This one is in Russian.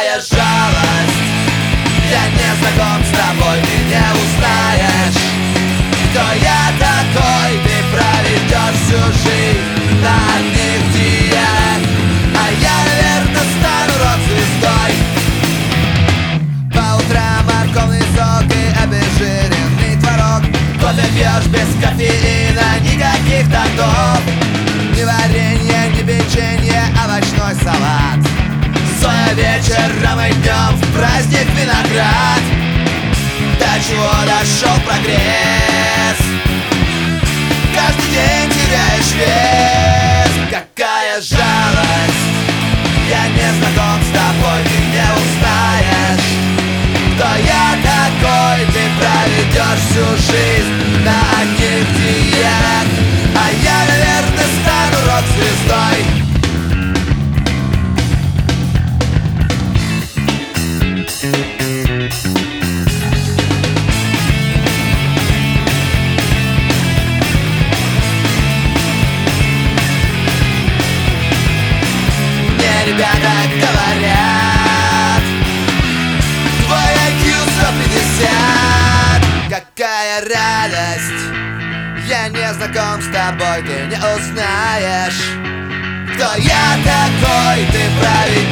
Какая жалость, я не знаком с тобой, ты не узнаешь, кто я такой. Ты проведешь всю жизнь на одних диетах, а я, наверное, стану рок-звездой. По утрам морковный сок и обезжиренный творог. Кофе пьешь без кофеина, никаких тортов, ни варенье, ни печенье, овощной салат. Соя вечером и днем, в праздник виноград. До чего дошел прогресс, каждый день теряешь вес. Какая жалость, я не знаком с тобой, ты не узнаешь, кто я такой. Ты проведешь всю жизнь на одних диетах, а я, наверное, стану рок-звездой. Ребята говорят, твой IQ 150. Какая радость, я не знаком с тобой, ты не узнаешь, кто я такой. Ты проведешь